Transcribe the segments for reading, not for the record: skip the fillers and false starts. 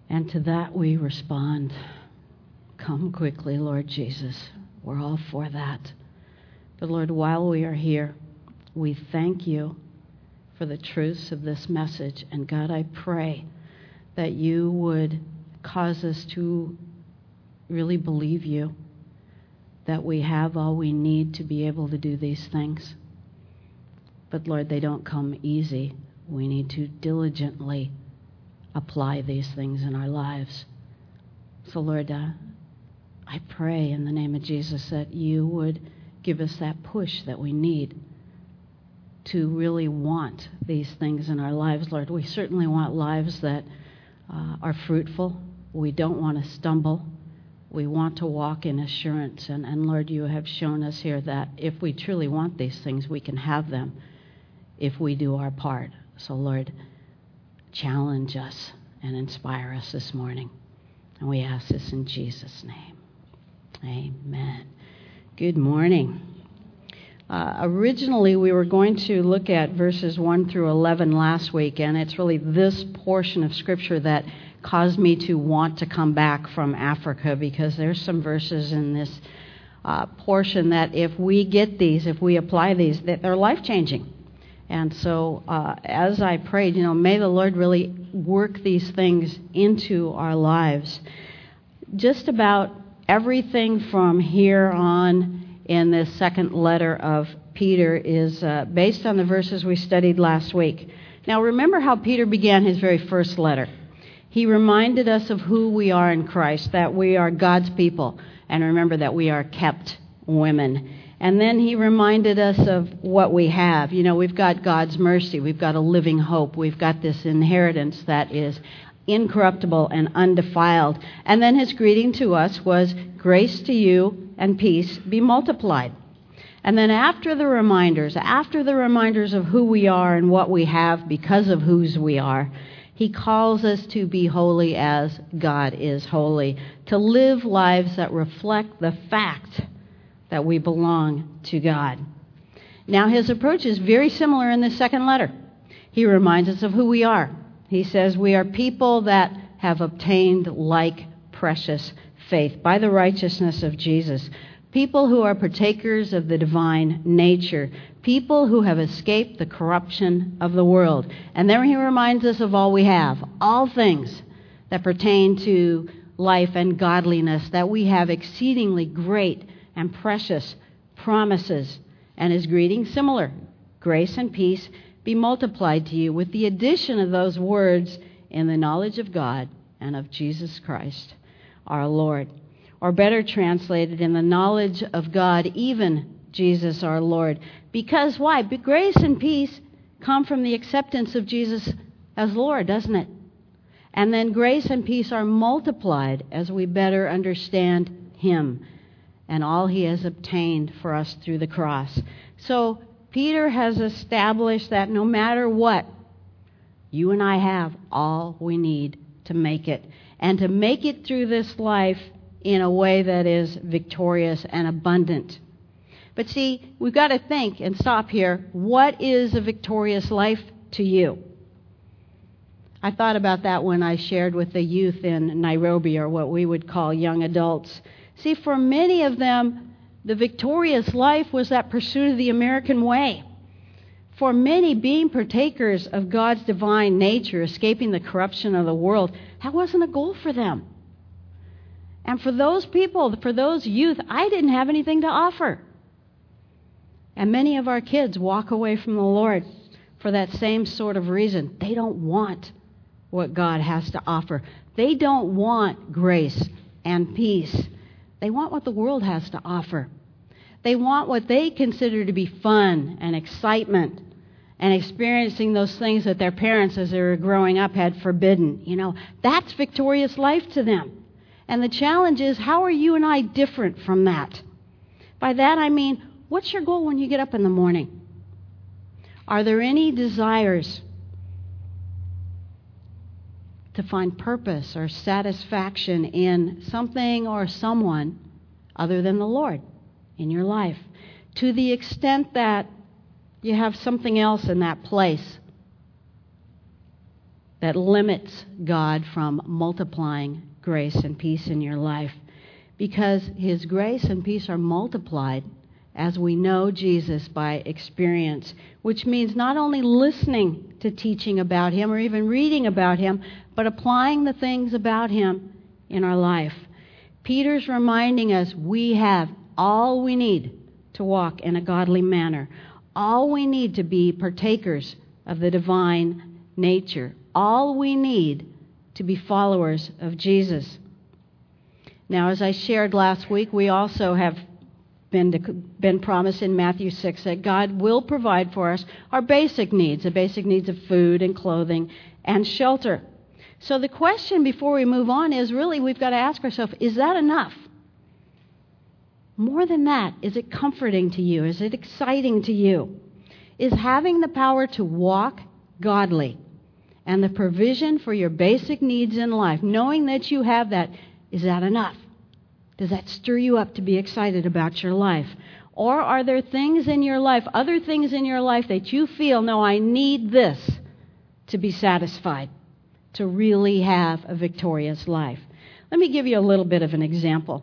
And to that we respond, come quickly, Lord Jesus. We're all for that. But Lord, while we are here, we thank you for the truths of this message. And God, I pray that you would cause us to really believe you, that we have all we need to be able to do these things. But Lord, they don't come easy. We need to diligently apply these things in our lives. So Lord, I pray in the name of Jesus that you would give us that push that we need to really want these things in our lives, Lord. We certainly want lives that are fruitful. We don't want to stumble. We want to walk in assurance. And Lord, you have shown us here that if we truly want these things, we can have them if we do our part. So Lord, challenge us and inspire us this morning. And we ask this in Jesus' name. Amen. Good morning. Originally, we were going to look at verses 1 through 11 last week, and it's really this portion of Scripture that caused me to want to come back from Africa, because there's some verses in this portion that if we get these, if we apply these, that they're life-changing. And so as I prayed, may the Lord really work these things into our lives. Just about everything from here on in this second letter of Peter is based on the verses we studied last week. Now, remember how Peter began his very first letter. He reminded us of who we are in Christ, that we are God's people, and remember that we are kept women. And then he reminded us of what we have. We've got God's mercy. We've got a living hope. We've got this inheritance that is incorruptible and undefiled. And then his greeting to us was, grace to you and peace be multiplied. And then after the reminders of who we are and what we have because of whose we are, he calls us to be holy as God is holy, to live lives that reflect the fact that we belong to God. Now, his approach is very similar in the second letter. He reminds us of who we are. He says we are people that have obtained like precious faith by the righteousness of Jesus. People who are partakers of the divine nature. People who have escaped the corruption of the world. And then he reminds us of all we have. All things that pertain to life and godliness. That we have exceedingly great and precious promises. And his greeting similar. Grace and peace be multiplied to you, with the addition of those words, in the knowledge of God and of Jesus Christ, our Lord. Or better translated, in the knowledge of God, even Jesus our Lord. Because why? Grace and peace come from the acceptance of Jesus as Lord, doesn't it? And then grace and peace are multiplied as we better understand him and all he has obtained for us through the cross. So Peter has established that no matter what, you and I have all we need to make it. And to make it through this life in a way that is victorious and abundant. But see, we've got to think and stop here. What is a victorious life to you? I thought about that when I shared with the youth in Nairobi, or what we would call young adults. See, for many of them, the victorious life was that pursuit of the American way. For many, being partakers of God's divine nature, escaping the corruption of the world, that wasn't a goal for them. And for those people, for those youth, I didn't have anything to offer. And many of our kids walk away from the Lord for that same sort of reason. They don't want what God has to offer. They don't want grace and peace. They want what the world has to offer. They want what they consider to be fun and excitement and experiencing those things that their parents, as they were growing up, had forbidden. That's victorious life to them. And the challenge is, how are you and I different from that? By that I mean, what's your goal when you get up in the morning? Are there any desires to find purpose or satisfaction in something or someone other than the Lord in your life? To the extent that you have something else in that place. that limits God from multiplying grace and peace in your life. Because His grace and peace are multiplied as we know Jesus by experience, which means not only listening to teaching about Him or even reading about Him, but applying the things about Him in our life. Peter's reminding us we have all we need to walk in a godly manner, all we need to be partakers of the divine nature, all we need to be followers of Jesus. Now, as I shared last week, we also have been promised in Matthew 6 that God will provide for us our basic needs, the basic needs of food and clothing and shelter. So the question before we move on is really we've got to ask ourselves, is that enough? More than that, is it comforting to you? Is it exciting to you? Is having the power to walk godly and the provision for your basic needs in life, knowing that you have that, is that enough? Does that stir you up to be excited about your life? Or are there things in your life, other things in your life that you feel, no, I need this to be satisfied, to really have a victorious life? Let me give you a little bit of an example.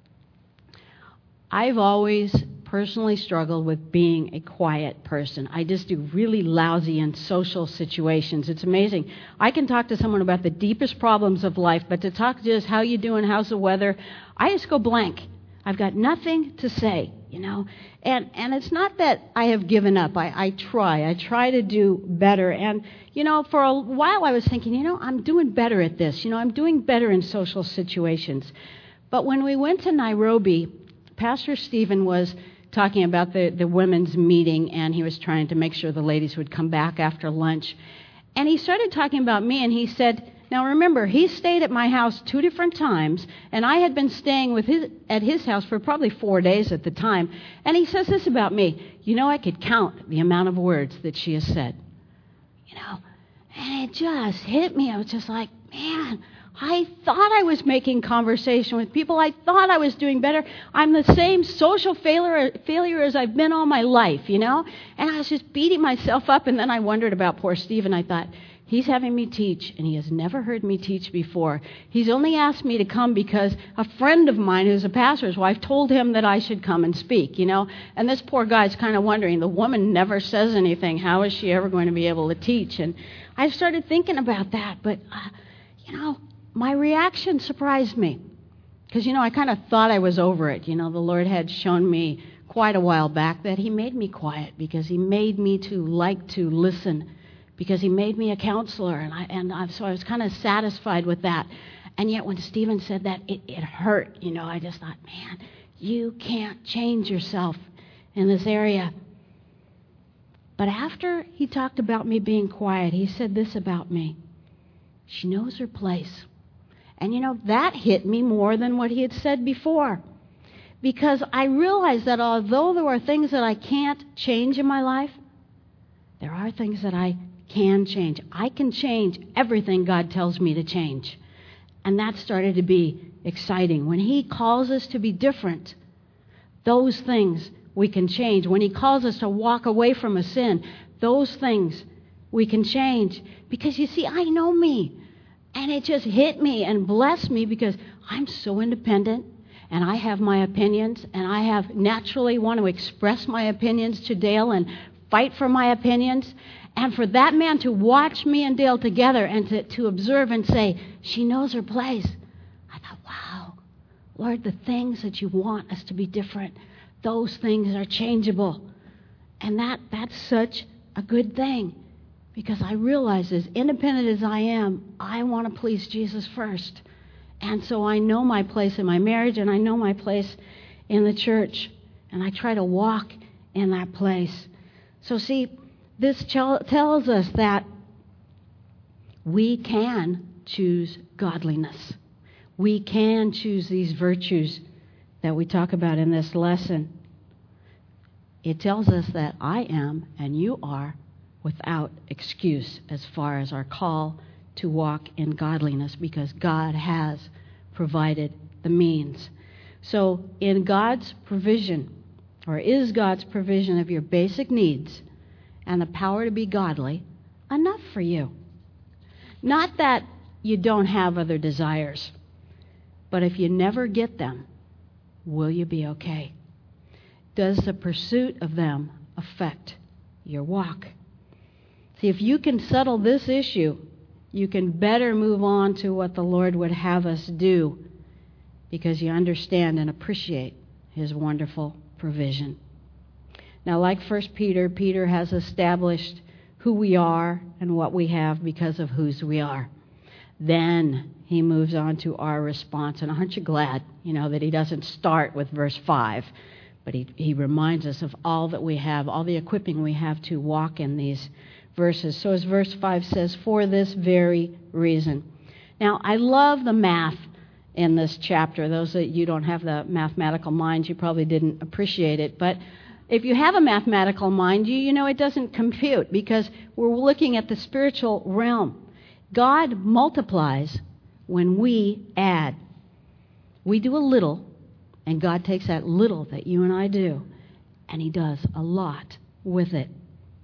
I've always personally struggled with being a quiet person. I just do really lousy in social situations. It's amazing. I can talk to someone about the deepest problems of life, but to talk just how you doing, how's the weather, I just go blank. I've got nothing to say, you know. And it's not that I have given up. I try to do better. And, you know, for a while I was thinking, you know, I'm doing better at this. You know, I'm doing better in social situations. But when we went to Nairobi, Pastor Stephen was talking about the women's meeting, and he was trying to make sure the ladies would come back after lunch. And he started talking about me, and he said, now remember, he stayed at my house 2 different times, and I had been staying at his house for probably 4 days at the time. And he says this about me, you know, I could count the amount of words that she has said. You know, and it just hit me. I was just like, man, I thought I was making conversation with people. I thought I was doing better. I'm the same social failure as I've been all my life, you know? And I was just beating myself up, and then I wondered about poor Stephen. I thought, he's having me teach, and he has never heard me teach before. He's only asked me to come because a friend of mine who's a pastor's wife told him that I should come and speak, you know? And this poor guy's kind of wondering, the woman never says anything. How is she ever going to be able to teach? And I started thinking about that, but, you know, my reaction surprised me because, you know, I kind of thought I was over it. You know, the Lord had shown me quite a while back that He made me quiet because He made me to like to listen, because He made me a counselor, so I was kind of satisfied with that. And yet when Stephen said that, it hurt. You know, I just thought, man, you can't change yourself in this area. But after he talked about me being quiet, he said this about me: she knows her place. And, you know, that hit me more than what he had said before. Because I realized that although there are things that I can't change in my life, there are things that I can change. I can change everything God tells me to change. And that started to be exciting. When He calls us to be different, those things we can change. When He calls us to walk away from a sin, those things we can change. Because, you see, I know me. And it just hit me and blessed me because I'm so independent, and I have my opinions, and I have naturally want to express my opinions to Dale and fight for my opinions. And for that man to watch me and Dale together and to observe and say, she knows her place. I thought, wow, Lord, the things that you want us to be different, those things are changeable. And that's such a good thing. Because I realize, as independent as I am, I want to please Jesus first. And so I know my place in my marriage, and I know my place in the church. And I try to walk in that place. So see, this tells us that we can choose godliness. We can choose these virtues that we talk about in this lesson. It tells us that I am, and you are, without excuse as far as our call to walk in godliness, because God has provided the means. So in God's provision, or is God's provision of your basic needs and the power to be godly enough for you? Not that you don't have other desires, but if you never get them, will you be okay? Does the pursuit of them affect your walk? See, if you can settle this issue, you can better move on to what the Lord would have us do, because you understand and appreciate His wonderful provision. Now, like 1 Peter, Peter has established who we are and what we have because of whose we are. Then he moves on to our response. And aren't you glad, that he doesn't start with verse 5, but he reminds us of all that we have, all the equipping we have to walk in these verses. So as verse 5 says, for this very reason. Now, I love the math in this chapter. Those that you don't have the mathematical mind, you probably didn't appreciate it. But if you have a mathematical mind, you know it doesn't compute, because we're looking at the spiritual realm. God multiplies when we add. We do a little, and God takes that little that you and I do, and He does a lot with it.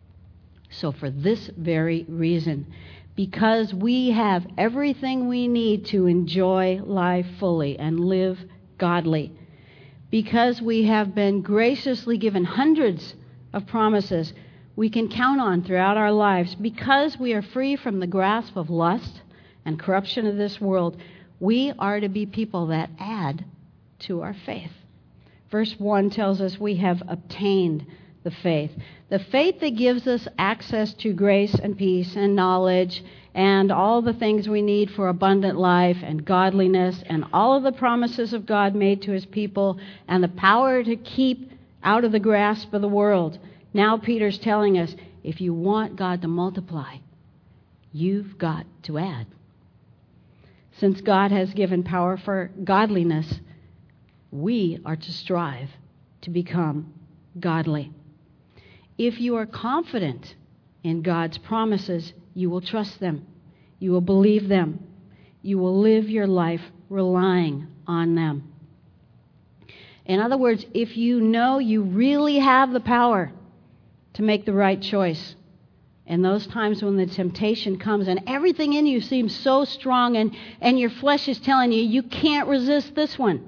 So for this very reason, because we have everything we need to enjoy life fully and live godly, because we have been graciously given hundreds of promises we can count on throughout our lives, because we are free from the grasp of lust and corruption of this world, we are to be people that add to our faith. Verse 1 tells us we have obtained the faith that gives us access to grace and peace and knowledge and all the things we need for abundant life and godliness and all of the promises of God made to His people and the power to keep out of the grasp of the world. Now Peter's telling us, if you want God to multiply, you've got to add. Since God has given power for godliness, we are to strive to become godly. If you are confident in God's promises, you will trust them. You will believe them. You will live your life relying on them. In other words, if you know you really have the power to make the right choice, and those times when the temptation comes and everything in you seems so strong and your flesh is telling you can't resist this one,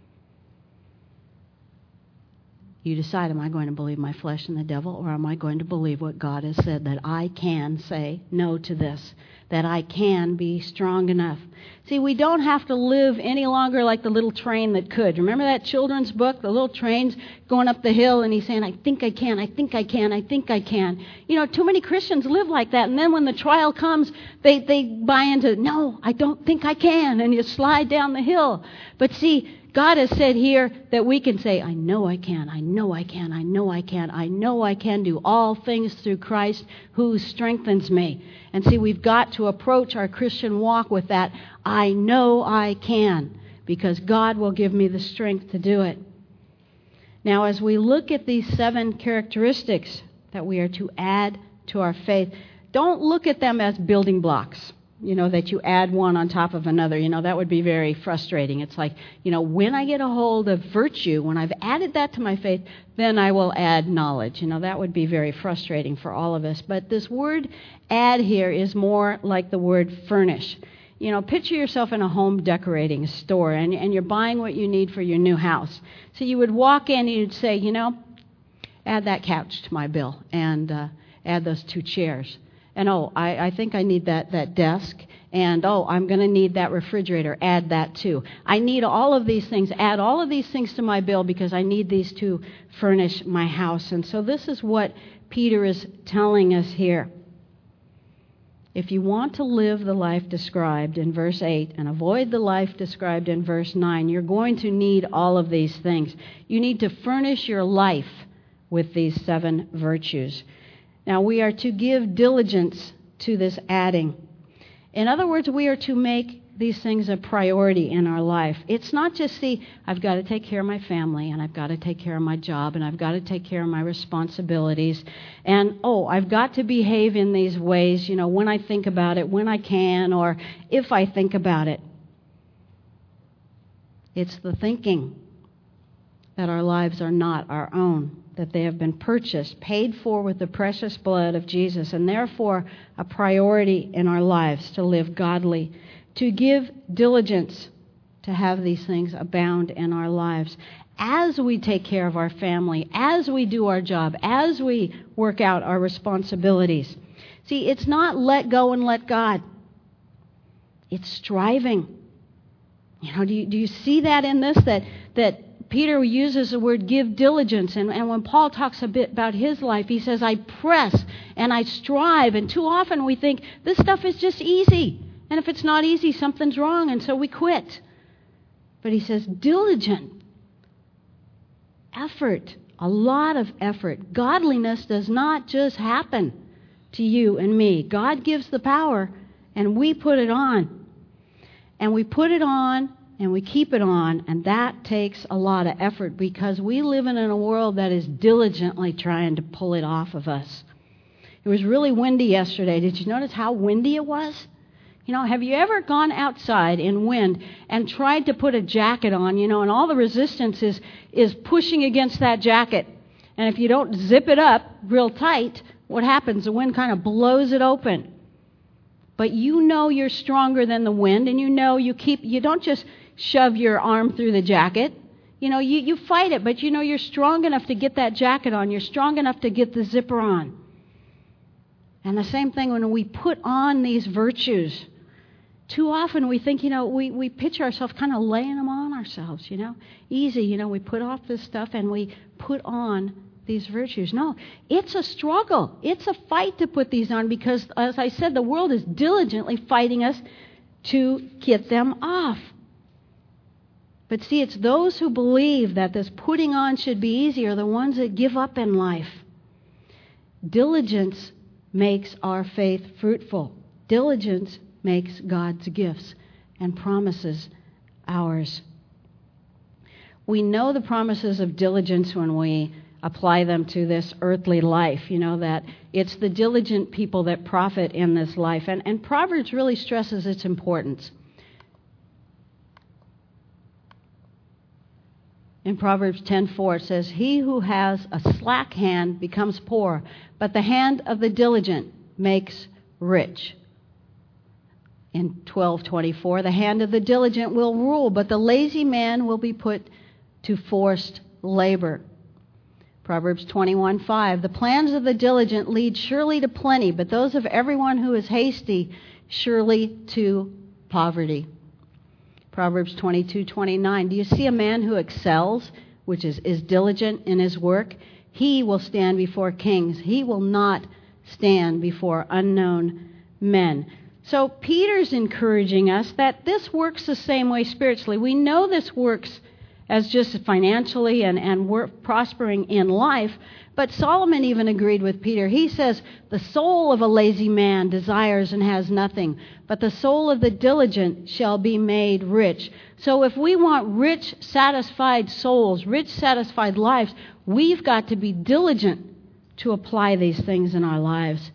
you decide, am I going to believe my flesh and the devil, or am I going to believe what God has said, that I can say no to this, that I can be strong enough? See, we don't have to live any longer like the little train that could. Remember that children's book, the little train's going up the hill, and he's saying, I think I can, I think I can, I think I can. Too many Christians live like that, and then when the trial comes, they buy into, no, I don't think I can, and you slide down the hill. But see, God has said here that we can say, I know I can, I know I can, I know I can, I know I can do all things through Christ who strengthens me. And see, we've got to approach our Christian walk with that, I know I can, because God will give me the strength to do it. Now, as we look at these 7 characteristics that we are to add to our faith, don't look at them as building blocks. That you add one on top of another. That would be very frustrating. It's like, when I get a hold of virtue, when I've added that to my faith, then I will add knowledge. That would be very frustrating for all of us. But this word add here is more like the word furnish. Picture yourself in a home decorating store, and you're buying what you need for your new house. So you would walk in and you'd say, add that couch to my bill, and add those 2 chairs. And, I think I need that desk. And, I'm going to need that refrigerator. Add that too. I need all of these things. Add all of these things to my bill because I need these to furnish my house. And so this is what Peter is telling us here. If you want to live the life described in verse 8 and avoid the life described in verse 9, you're going to need all of these things. You need to furnish your life with these 7 virtues. Now, we are to give diligence to this adding. In other words, we are to make these things a priority in our life. It's not just, I've got to take care of my family, and I've got to take care of my job, and I've got to take care of my responsibilities, and, I've got to behave in these ways, when I think about it, when I can, or if I think about it. It's the thinking that our lives are not our own. that they have been purchased, paid for with the precious blood of Jesus, and therefore a priority in our lives to live godly, to give diligence to have these things abound in our lives. As we take care of our family, as we do our job, as we work out our responsibilities. See, it's not let go and let God. It's striving. Do you see that in this? That Peter uses the word give diligence. And when Paul talks a bit about his life, he says, I press and I strive. And too often we think this stuff is just easy. And if it's not easy, something's wrong. And so we quit. But he says diligent. Effort. A lot of effort. Godliness does not just happen to you and me. God gives the power and we put it on. And we put it on and we keep it on, and that takes a lot of effort because we live in a world that is diligently trying to pull it off of us. It was really windy yesterday. Did you notice how windy it was? Have you ever gone outside in wind and tried to put a jacket on, and all the resistance is pushing against that jacket. And if you don't zip it up real tight, what happens? The wind kind of blows it open. But you're stronger than the wind, and you don't just shove your arm through the jacket. You fight it, but you're strong enough to get that jacket on. You're strong enough to get the zipper on. And the same thing when we put on these virtues. Too often we think, we picture ourselves kind of laying them on ourselves, Easy, we put off this stuff and we put on these virtues. No, it's a struggle. It's a fight to put these on because, as I said, the world is diligently fighting us to get them off. But see, it's those who believe that this putting on should be easy are the ones that give up in life. Diligence makes our faith fruitful. Diligence makes God's gifts and promises ours. We know the promises of diligence when we apply them to this earthly life, that it's the diligent people that profit in this life. And Proverbs really stresses its importance. In Proverbs 10:4 it says, he who has a slack hand becomes poor, but the hand of the diligent makes rich. In 12:24, the hand of the diligent will rule, but the lazy man will be put to forced labor. Proverbs 21:5, the plans of the diligent lead surely to plenty, but those of everyone who is hasty surely to poverty. Proverbs 22:29, do you see a man who excels, which is diligent in his work? He will stand before kings. He will not stand before unknown men. So Peter's encouraging us that this works the same way spiritually. We know this works as just financially and we're prospering in life, but Solomon even agreed with Peter. He says, the soul of a lazy man desires and has nothing, but the soul of the diligent shall be made rich. So if we want rich, satisfied souls, rich, satisfied lives, we've got to be diligent to apply these things in our lives.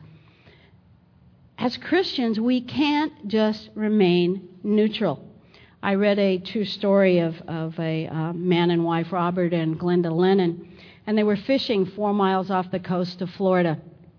As Christians, we can't just remain neutral. I read a true story of a man and wife, Robert and Glenda Lennon, and they were fishing 4 miles off the coast of Florida.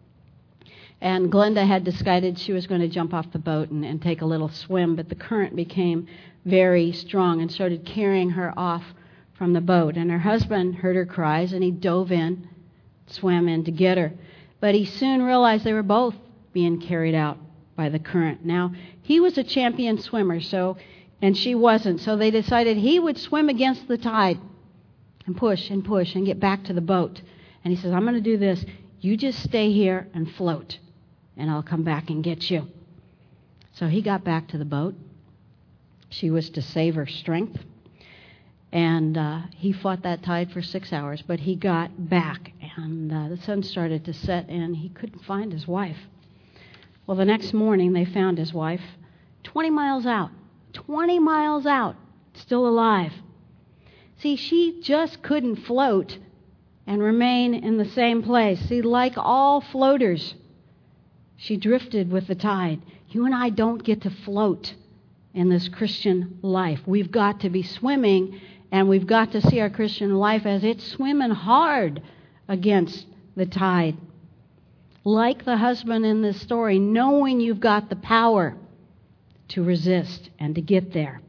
And Glenda had decided she was going to jump off the boat and take a little swim, but the current became very strong and started carrying her off from the boat. And her husband heard her cries, and he dove in, swam in to get her. But he soon realized they were both being carried out by the current. Now, he was a champion swimmer, and she wasn't. So they decided he would swim against the tide and push and get back to the boat. And he says, I'm going to do this. You just stay here and float, and I'll come back and get you. So he got back to the boat. She was to save her strength. And he fought that tide for 6 hours, but he got back. And the sun started to set, and he couldn't find his wife. Well, the next morning, they found his wife 20 miles out. 20 miles out, still alive. See, she just couldn't float and remain in the same place. See, like all floaters, she drifted with the tide. You and I don't get to float in this Christian life. We've got to be swimming, and we've got to see our Christian life as it's swimming hard against the tide. Like the husband in this story, knowing you've got the power to resist and to get there.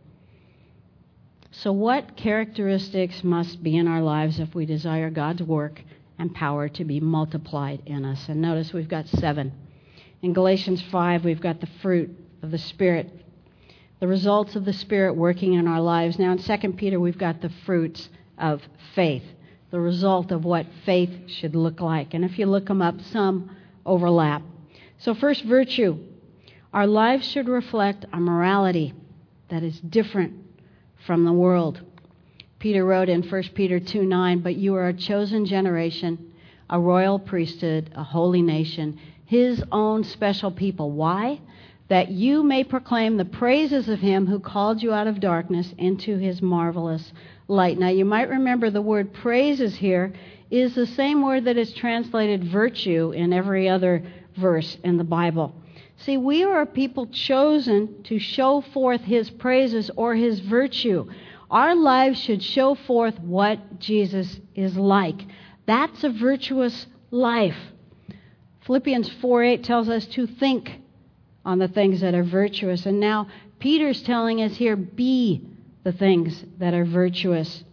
So what characteristics must be in our lives if we desire God's work and power to be multiplied in us? And notice we've got 7. In Galatians 5, we've got the fruit of the Spirit, the results of the Spirit working in our lives. Now in 2 Peter, we've got the fruits of faith, the result of what faith should look like. And if you look them up, some overlap. So first, virtue. Our lives should reflect a morality that is different from the world. Peter wrote in 1 Peter 2:9, "But you are a chosen generation, a royal priesthood, a holy nation, His own special people." Why? That you may proclaim the praises of Him who called you out of darkness into His marvelous light. Now you might remember the word praises here is the same word that is translated virtue in every other verse in the Bible. See, we are a people chosen to show forth His praises or His virtue. Our lives should show forth what Jesus is like. That's a virtuous life. Philippians 4:8 tells us to think on the things that are virtuous. And now Peter's telling us here, be the things that are virtuous.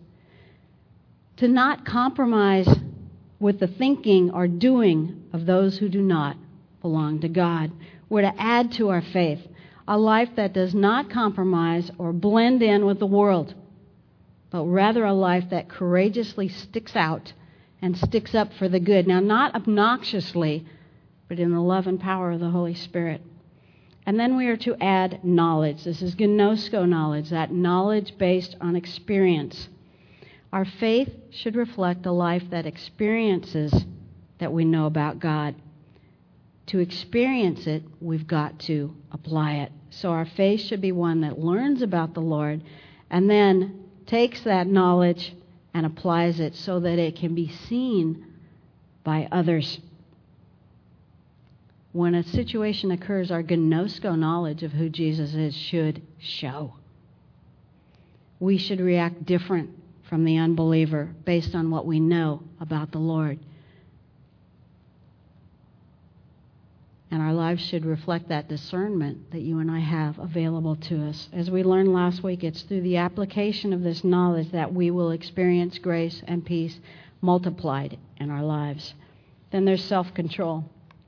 To not compromise with the thinking or doing of those who do not belong to God. We're to add to our faith a life that does not compromise or blend in with the world, but rather a life that courageously sticks out and sticks up for the good. Now, not obnoxiously, but in the love and power of the Holy Spirit. And then we are to add knowledge. This is gnosko knowledge, that knowledge based on experience. Our faith should reflect a life that experiences that we know about God. To experience it, we've got to apply it. So our faith should be one that learns about the Lord and then takes that knowledge and applies it so that it can be seen by others. When a situation occurs, our gnosko knowledge of who Jesus is should show. We should react different from the unbeliever based on what we know about the Lord. And our lives should reflect that discernment that you and I have available to us. As we learned last week, it's through the application of this knowledge that we will experience grace and peace multiplied in our lives. Then there's self-control.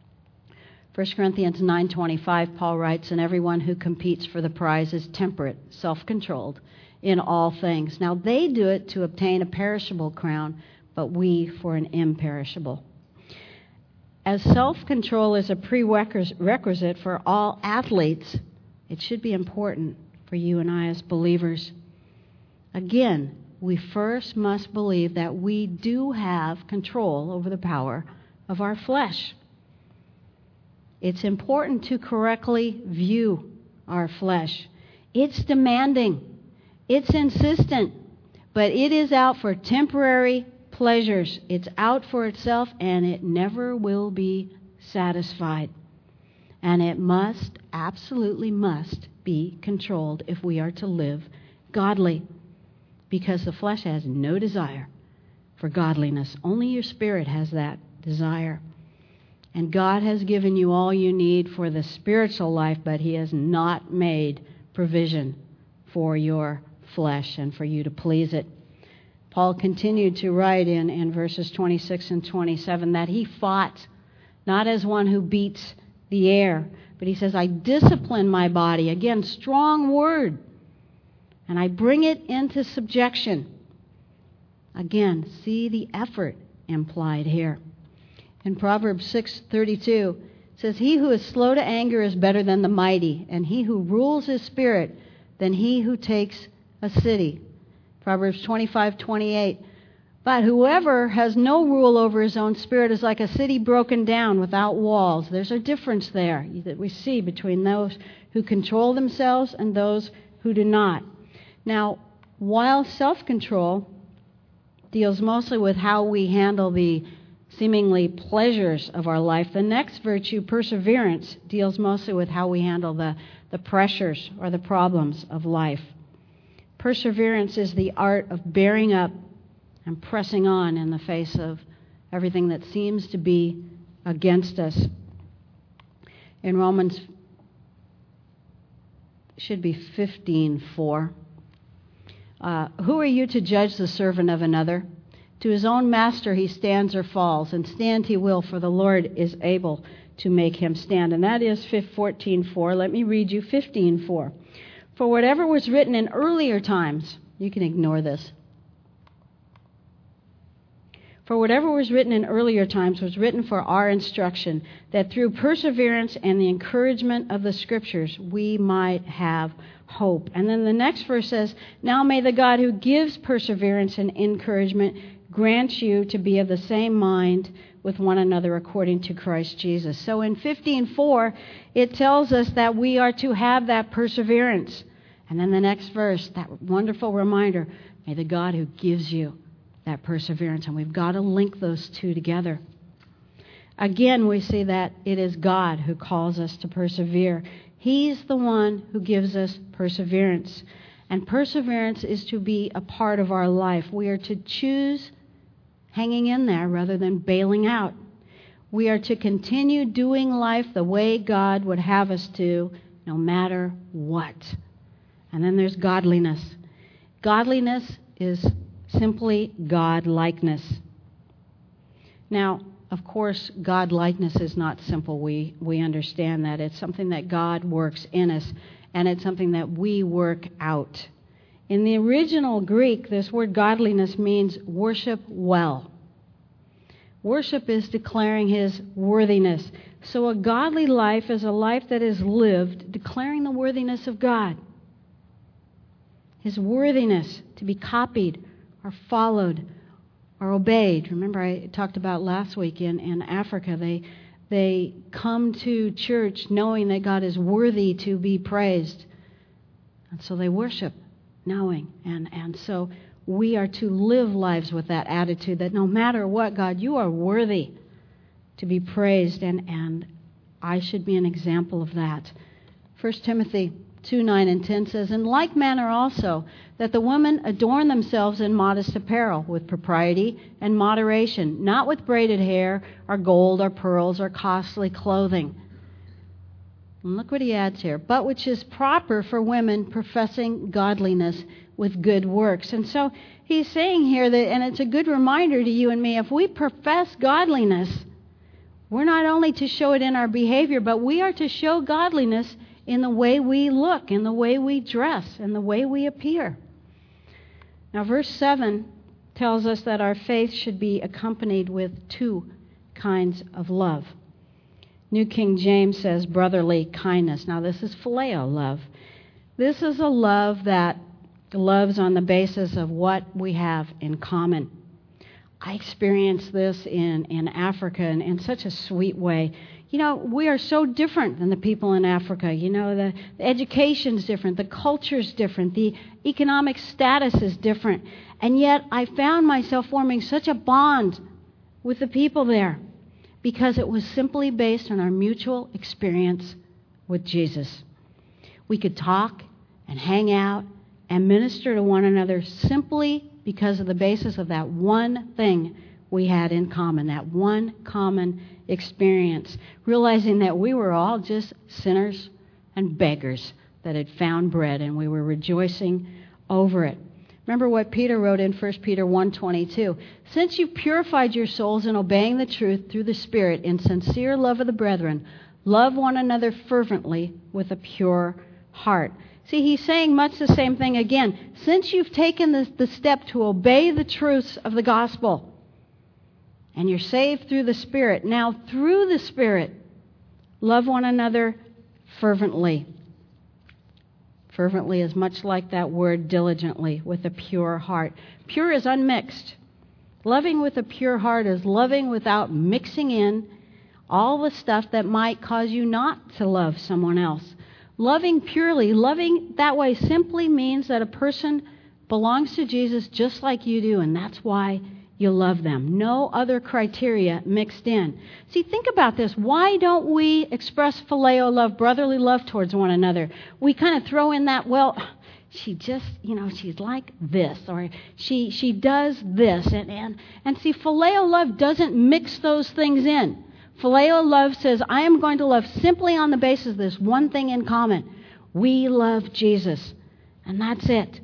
1 Corinthians 9:25, Paul writes, "And everyone who competes for the prize is temperate, self-controlled in all things. Now they do it to obtain a perishable crown, but we for an imperishable." As self-control is a prerequisite for all athletes, it should be important for you and I as believers. Again, we first must believe that we do have control over the power of our flesh. It's important to correctly view our flesh. It's demanding. It's insistent. But it is out for temporary pleasures. It's out for itself, and it never will be satisfied. And it must, absolutely must, be controlled if we are to live godly. Because the flesh has no desire for godliness. Only your spirit has that desire. And God has given you all you need for the spiritual life, but He has not made provision for your flesh and for you to please it. Paul continued to write in verses 26 and 27 that he fought not as one who beats the air, but he says, "I discipline my body." Again, strong word. "And I bring it into subjection." Again, see the effort implied here. In Proverbs 6:32, it says, "He who is slow to anger is better than the mighty, and he who rules his spirit than he who takes a city." Proverbs 25:28, "But whoever has no rule over his own spirit is like a city broken down without walls." There's a difference there that we see between those who control themselves and those who do not. Now, while self-control deals mostly with how we handle the seemingly pleasures of our life, the next virtue, perseverance, deals mostly with how we handle the pressures or the problems of life. Perseverance is the art of bearing up and pressing on in the face of everything that seems to be against us. In Romans, should be 15:4. Who are you to judge the servant of another? To his own master he stands or falls, and stand he will, for the Lord is able to make him stand. And that is 14:4. Let me read you 15:4. For whatever was written in earlier times, you can ignore this. For whatever was written in earlier times was written for our instruction, that through perseverance and the encouragement of the Scriptures we might have hope. And then the next verse says, now may the God who gives perseverance and encouragement grant you to be of the same mind with one another according to Christ Jesus. So in 15:4, it tells us that we are to have that perseverance. And then the next verse, that wonderful reminder, may the God who gives you that perseverance. And we've got to link those two together. Again, we see that it is God who calls us to persevere. He's the one who gives us perseverance. And perseverance is to be a part of our life. We are to choose hanging in there rather than bailing out. We are to continue doing life the way God would have us to, no matter what. And then there's godliness. Godliness is simply God-likeness. Now, of course, God-likeness is not simple. We understand that. It's something that God works in us, and it's something that we work out. In the original Greek, this word godliness means worship well. Worship is declaring His worthiness. So a godly life is a life that is lived declaring the worthiness of God. His worthiness to be copied or followed or obeyed. Remember, I talked about last week in Africa, they come to church knowing that God is worthy to be praised. And so they worship knowing. And so we are to live lives with that attitude that no matter what, God, you are worthy to be praised. And I should be an example of that. 1 Timothy 2:9 and 10 says, in like manner also, that the women adorn themselves in modest apparel, with propriety and moderation, not with braided hair, or gold, or pearls, or costly clothing. And look what he adds here, but which is proper for women professing godliness with good works. And so he's saying here that, and it's a good reminder to you and me, if we profess godliness, we're not only to show it in our behavior, but we are to show godliness in the way we look, in the way we dress, in the way we appear. Now, verse 7 tells us that our faith should be accompanied with two kinds of love. New King James says brotherly kindness. Now, this is phileo love. This is a love that loves on the basis of what we have in common. I experienced this in Africa in such a sweet way. You know, we are so different than the people in Africa. You know, the education's different, the culture's different, the economic status is different. And yet I found myself forming such a bond with the people there because it was simply based on our mutual experience with Jesus. We could talk and hang out and minister to one another simply because of the basis of that one thing we had in common, that one common experience, realizing that we were all just sinners and beggars that had found bread, and we were rejoicing over it. Remember what Peter wrote in 1 Peter 1:22. Since you purified your souls in obeying the truth through the Spirit in sincere love of the brethren, love one another fervently with a pure heart. See, he's saying much the same thing again. Since you've taken the step to obey the truths of the gospel, and you're saved through the Spirit, now through the Spirit, love one another fervently. Fervently is much like that word diligently, with a pure heart. Pure is unmixed. Loving with a pure heart is loving without mixing in all the stuff that might cause you not to love someone else. Loving purely, loving that way simply means that a person belongs to Jesus just like you do, and that's why you love them. No other criteria mixed in. See, think about this. Why don't we express phileo love, brotherly love towards one another? We kind of throw in that, well, she just, she's like this, or she does this. And see, phileo love doesn't mix those things in. Phileo love says, I am going to love simply on the basis of this one thing in common. We love Jesus. And that's it.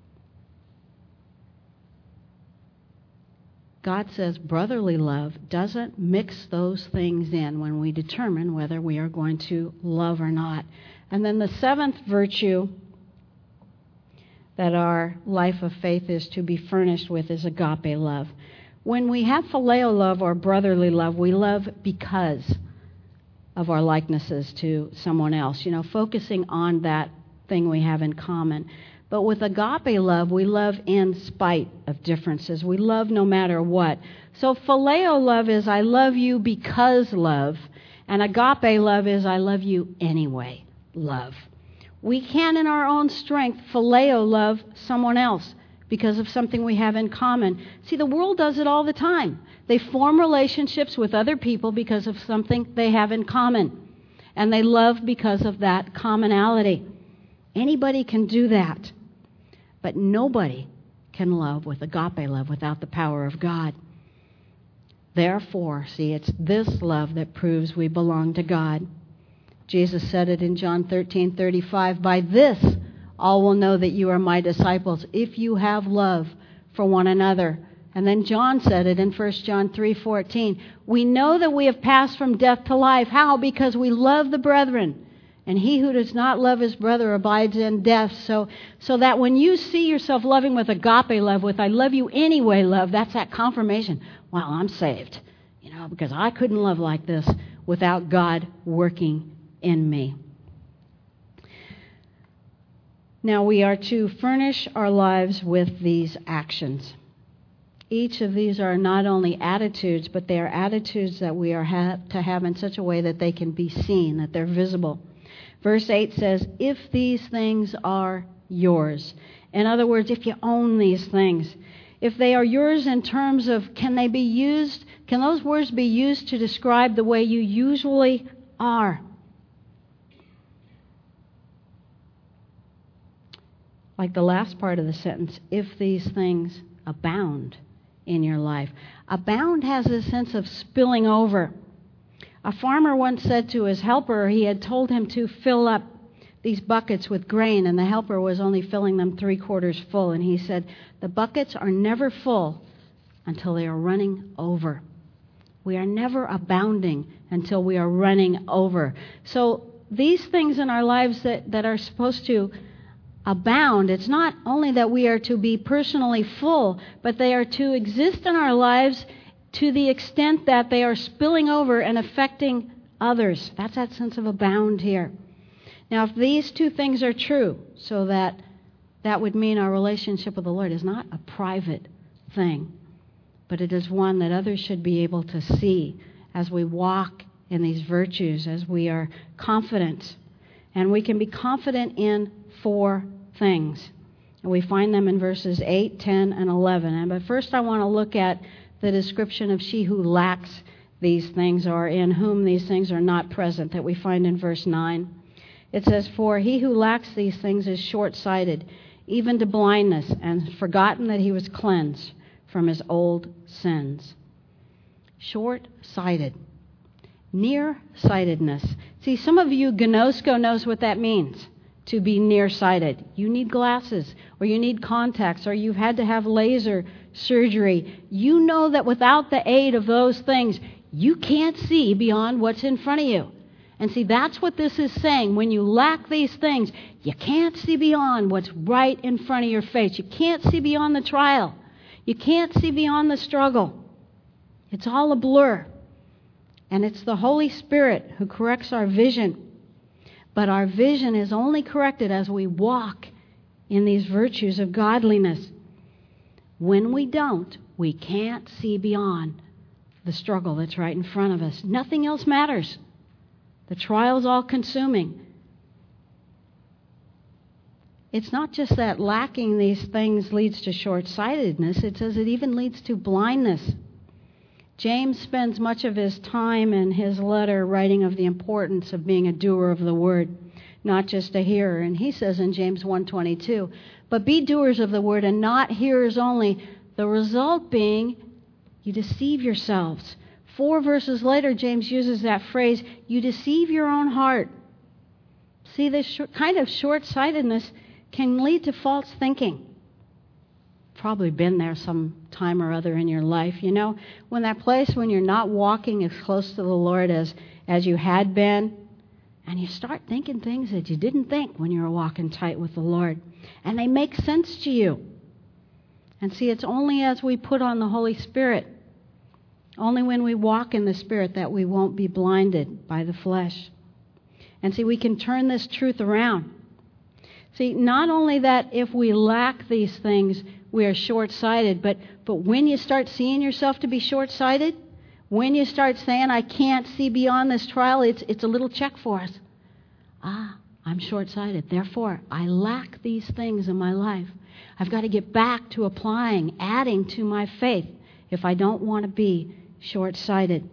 God says brotherly love doesn't mix those things in when we determine whether we are going to love or not. And then the seventh virtue that our life of faith is to be furnished with is agape love. When we have phileo love or brotherly love, we love because of our likenesses to someone else, focusing on that thing we have in common. But with agape love, we love in spite of differences. We love no matter what. So phileo love is I love you because love, and agape love is I love you anyway love. We can, in our own strength, phileo love someone else because of something we have in common. See, the world does it all the time. They form relationships with other people because of something they have in common, and they love because of that commonality. Anybody can do that. But nobody can love with agape love without the power of God. Therefore, see, it's this love that proves we belong to God. Jesus said it in John 13:35, by this all will know that you are my disciples, if you have love for one another. And then John said it in 1 John 3:14, we know that we have passed from death to life. How? Because we love the brethren. And he who does not love his brother abides in death. So that when you see yourself loving with agape love, with I love you anyway love, that's that confirmation. Wow, I'm saved. Because I couldn't love like this without God working in me. Now we are to furnish our lives with these actions. Each of these are not only attitudes, but they are attitudes that we are to have in such a way that they can be seen, that they're visible. Verse 8 says, if these things are yours. In other words, if you own these things. If they are yours in terms of, can those words be used to describe the way you usually are? Like the last part of the sentence, if these things abound in your life. Abound has a sense of spilling over. A farmer once said to his helper, he had told him to fill up these buckets with grain, and the helper was only filling them 3/4 full. And he said, the buckets are never full until they are running over. We are never abounding until we are running over. So these things in our lives that are supposed to abound, it's not only that we are to be personally full, but they are to exist in our lives to the extent that they are spilling over and affecting others. That's that sense of abound here. Now, if these two things are true, so that would mean our relationship with the Lord is not a private thing, but it is one that others should be able to see as we walk in these virtues, as we are confident. And we can be confident in 4 things. And we find them in verses 8, 10, and 11. But first I want to look at the description of she who lacks these things, or in whom these things are not present, that we find in verse 9. It says, for he who lacks these things is short-sighted, even to blindness, and forgotten that he was cleansed from his old sins. Short-sighted. Nearsightedness. See, some of you, gnosko knows what that means, to be nearsighted. You need glasses, or you need contacts, or you've had to have laser surgery. You know that without the aid of those things, you can't see beyond what's in front of you. And see, that's what this is saying. When you lack these things, you can't see beyond what's right in front of your face. You can't see beyond the trial. You can't see beyond the struggle. It's all a blur. And it's the Holy Spirit who corrects our vision. But our vision is only corrected as we walk in these virtues of godliness. When we don't, we can't see beyond the struggle that's right in front of us. Nothing else matters. The trial's all consuming. It's not just that lacking these things leads to short-sightedness. It says it even leads to blindness. James spends much of his time in his letter writing of the importance of being a doer of the word. not just a hearer. And he says in James 1:22, but be doers of the word and not hearers only, the result being you deceive yourselves. 4 verses later, James uses that phrase, you deceive your own heart. See, this kind of short-sightedness can lead to false thinking. Probably been there some time or other in your life. You know, when that place when you're not walking as close to the Lord as you had been, and you start thinking things that you didn't think when you were walking tight with the Lord, and they make sense to you. And see, it's only as we put on the Holy Spirit, only when we walk in the Spirit, that we won't be blinded by the flesh. And see, we can turn this truth around. See, not only that if we lack these things, we are short-sighted, but when you start seeing yourself to be short-sighted, when you start saying, I can't see beyond this trial, it's a little check for us. I'm short-sighted. Therefore, I lack these things in my life. I've got to get back to applying, adding to my faith if I don't want to be short-sighted.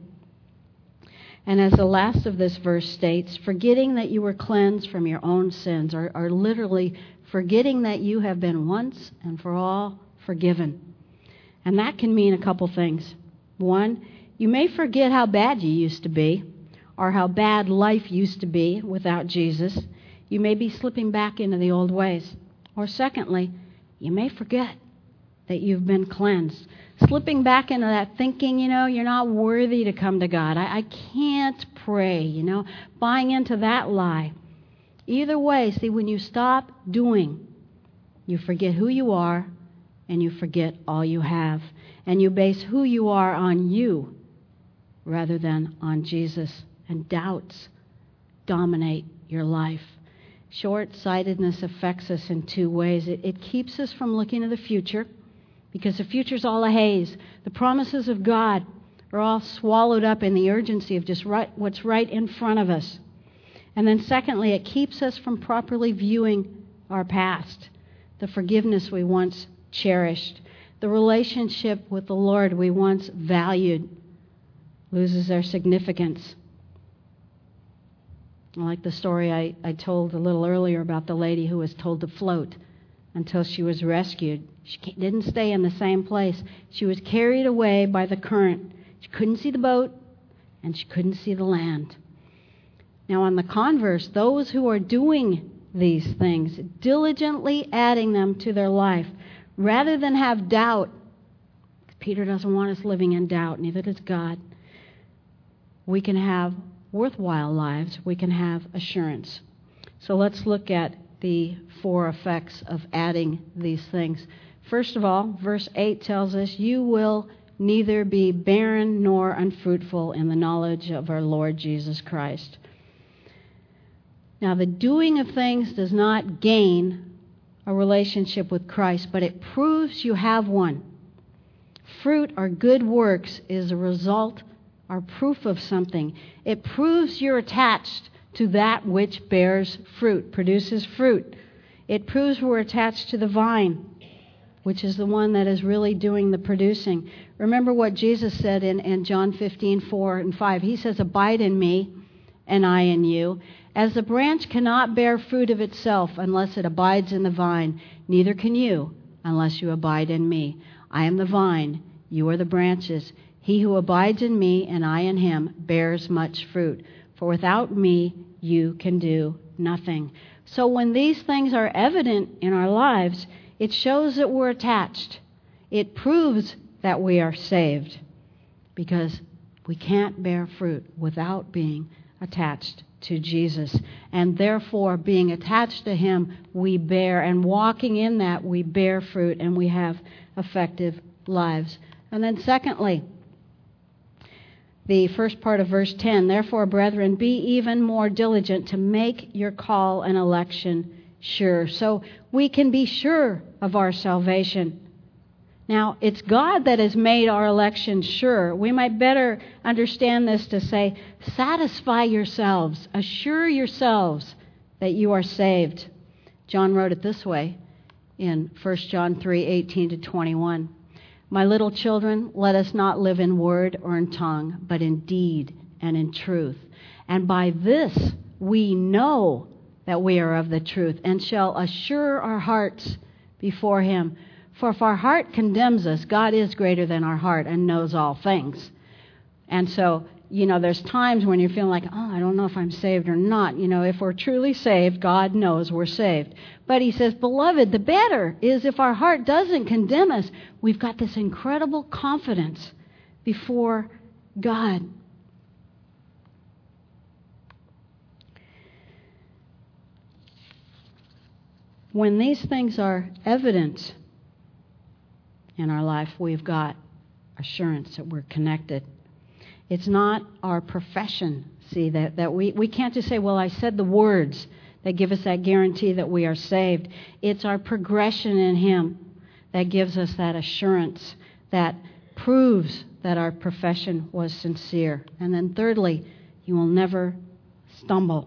And as the last of this verse states, forgetting that you were cleansed from your own sins, or literally forgetting that you have been once and for all forgiven. And that can mean a couple things. One, you may forget how bad you used to be, or how bad life used to be without Jesus. You may be slipping back into the old ways. Or secondly, you may forget that you've been cleansed. Slipping back into that thinking, you're not worthy to come to God. I can't pray, buying into that lie. Either way, see, when you stop doing, you forget who you are and you forget all you have. And you base who you are on you rather than on Jesus. And doubts dominate your life. Short-sightedness affects us in 2 ways. It keeps us from looking to the future, because the future's all a haze. The promises of God are all swallowed up in the urgency of just what's right in front of us. And then secondly, it keeps us from properly viewing our past, the forgiveness we once cherished, the relationship with the Lord we once valued loses their significance. Like the story I told a little earlier about the lady who was told to float until she was rescued. She didn't stay in the same place. She was carried away by the current. She couldn't see the boat, and she couldn't see the land. Now, on the converse, those who are doing these things, diligently adding them to their life, rather than have doubt, Peter doesn't want us living in doubt, neither does God, we can have worthwhile lives, we can have assurance. So let's look at the 4 effects of adding these things. First of all, verse 8 tells us, you will neither be barren nor unfruitful in the knowledge of our Lord Jesus Christ. Now, the doing of things does not gain a relationship with Christ, but it proves you have one. Fruit or good works is a result or proof of something. It proves you're attached to that which bears fruit, produces fruit. It proves we're attached to the vine, which is the one that is really doing the producing. Remember what Jesus said in John 15:4 and 5. He says, abide in me and I in you. As the branch cannot bear fruit of itself unless it abides in the vine, neither can you unless you abide in me. I am the vine, you are the branches. He who abides in me and I in him bears much fruit. For without me you can do nothing. So when these things are evident in our lives, it shows that we're attached. It proves that we are saved, because we can't bear fruit without being attached to Jesus. And therefore, being attached to him, we bear, and walking in that, we bear fruit and we have effective lives. And then secondly, the first part of verse 10, therefore, brethren, be even more diligent to make your call and election sure. So we can be sure of our salvation. Now, it's God that has made our election sure. We might better understand this to say, satisfy yourselves, assure yourselves that you are saved. John wrote it this way in 1 John 3:18-21. My little children, let us not live in word or in tongue, but in deed and in truth. And by this we know that we are of the truth, and shall assure our hearts before him. For if our heart condemns us, God is greater than our heart and knows all things. And so, there's times when you're feeling like, I don't know if I'm saved or not. If we're truly saved, God knows we're saved. But he says, beloved, the better is if our heart doesn't condemn us. We've got this incredible confidence before God. When these things are evident in our life, we've got assurance that we're connected. It's not our profession, that we can't just say, well, I said the words that give us that guarantee that we are saved. It's our progression in him that gives us that assurance, that proves that our profession was sincere. And then thirdly, you will never stumble.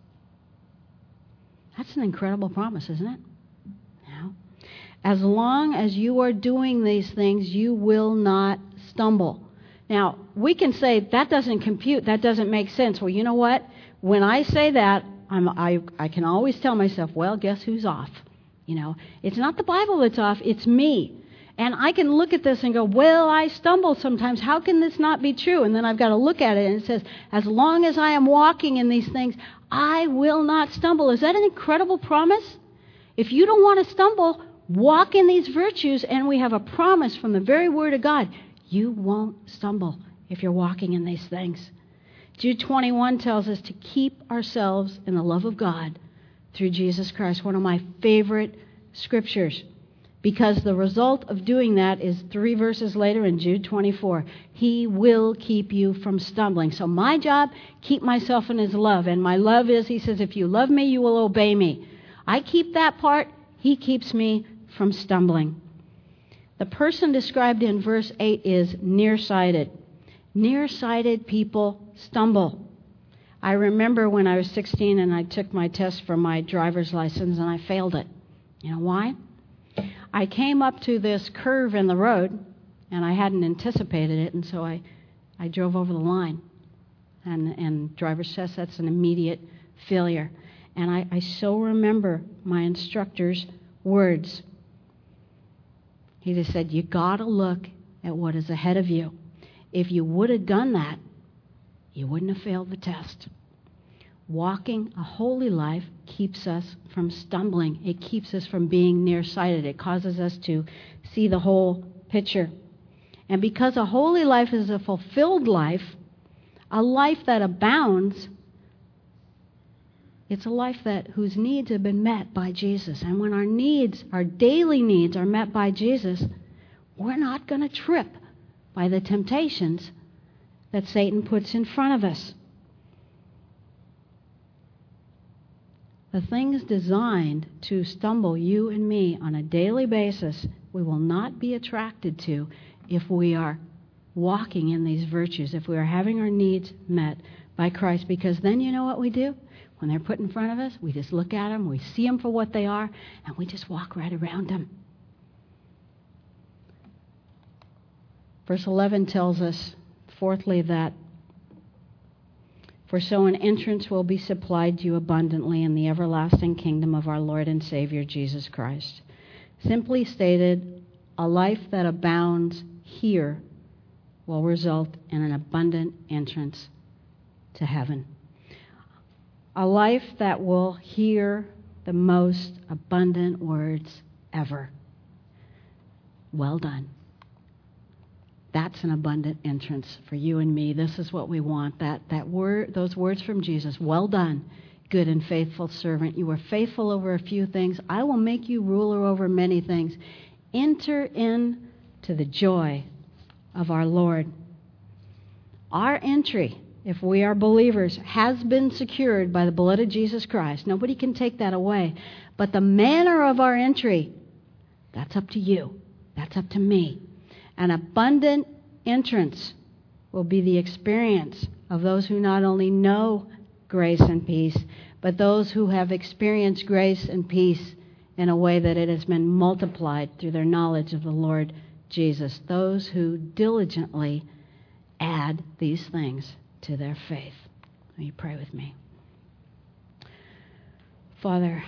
That's an incredible promise, isn't it? Now, as long as you are doing these things, you will not stumble. Now, we can say, that doesn't compute, that doesn't make sense. Well, you know what? When I say that, I can always tell myself, well, guess who's off? It's not the Bible that's off, it's me. And I can look at this and go, well, I stumble sometimes. How can this not be true? And then I've got to look at it, and it says, as long as I am walking in these things, I will not stumble. Is that an incredible promise? If you don't want to stumble, walk in these virtues, and we have a promise from the very Word of God. You won't stumble if you're walking in these things. Jude 21 tells us to keep ourselves in the love of God through Jesus Christ, one of my favorite scriptures. Because the result of doing that is 3 verses later in Jude 24. He will keep you from stumbling. So my job, keep myself in his love. And my love is, he says, if you love me, you will obey me. I keep that part. He keeps me from stumbling. The person described in verse 8 is nearsighted. Nearsighted people stumble. I remember when I was 16 and I took my test for my driver's license and I failed it. You know why? I came up to this curve in the road, and I hadn't anticipated it, and so I drove over the line. And driver's test, that's an immediate failure. And I so remember my instructor's words. He just said, you got to look at what is ahead of you. If you would have done that, you wouldn't have failed the test. Walking a holy life keeps us from stumbling. It keeps us from being nearsighted. It causes us to see the whole picture. And because a holy life is a fulfilled life, a life that abounds, it's a life whose needs have been met by Jesus. And when our needs, our daily needs, are met by Jesus, we're not going to trip by the temptations that Satan puts in front of us. The things designed to stumble you and me on a daily basis, we will not be attracted to if we are walking in these virtues, if we are having our needs met by Christ. Because then you know what we do? When they're put in front of us, we just look at them, we see them for what they are, and we just walk right around them. Verse 11 tells us, fourthly, that for so an entrance will be supplied to you abundantly in the everlasting kingdom of our Lord and Savior Jesus Christ. Simply stated, a life that abounds here will result in an abundant entrance to heaven. A life that will hear the most abundant words ever. Well done. That's an abundant entrance for you and me. This is what we want. That word, those words from Jesus. Well done, good and faithful servant. You were faithful over a few things. I will make you ruler over many things. Enter into the joy of our Lord. Our entry, if we are believers, has been secured by the blood of Jesus Christ. Nobody can take that away. But the manner of our entry, that's up to you. That's up to me. An abundant entrance will be the experience of those who not only know grace and peace, but those who have experienced grace and peace in a way that it has been multiplied through their knowledge of the Lord Jesus. Those who diligently add these things to their faith. Will you pray with me? Father,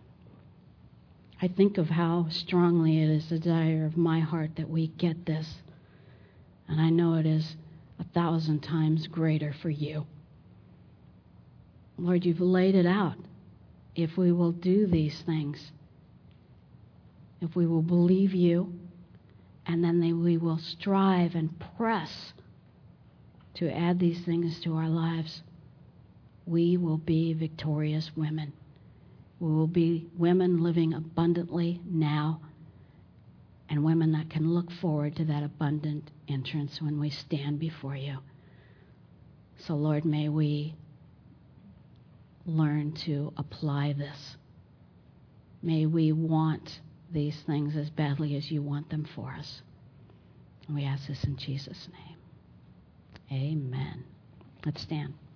I think of how strongly it is the desire of my heart that we get this. And I know it is 1,000 times greater for you. Lord, you've laid it out. If we will do these things, if we will believe you, and then we will strive and press to add these things to our lives, we will be victorious women. We will be women living abundantly now, and women that can look forward to that abundant entrance when we stand before you. So, Lord, may we learn to apply this. May we want these things as badly as you want them for us. And we ask this in Jesus' name. Amen. Let's stand.